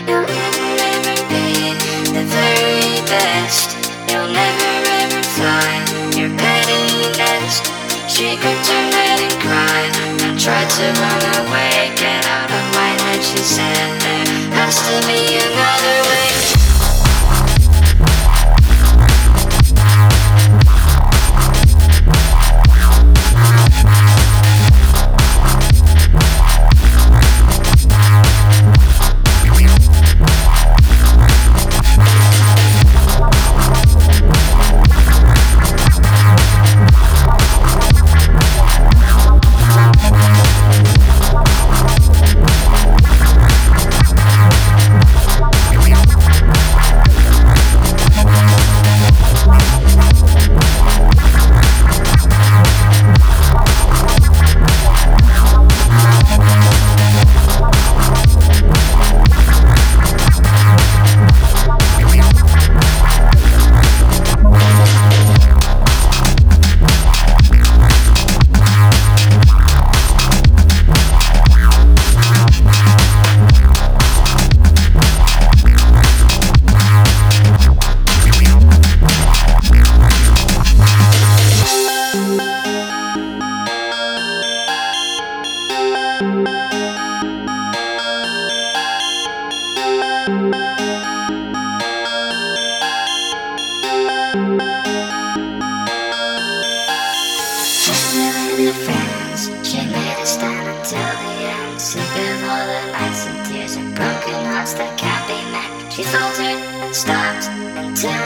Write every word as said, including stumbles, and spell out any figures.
You'll never ever be the very best. You'll never ever find your pettiness. She gripped her head and cried. I tried to run away, get out of my head, she said. There has to be another way. Friends, she made a stand until the end. Sick of all the lights and tears and broken hearts that can't be met. She faltered and stopped until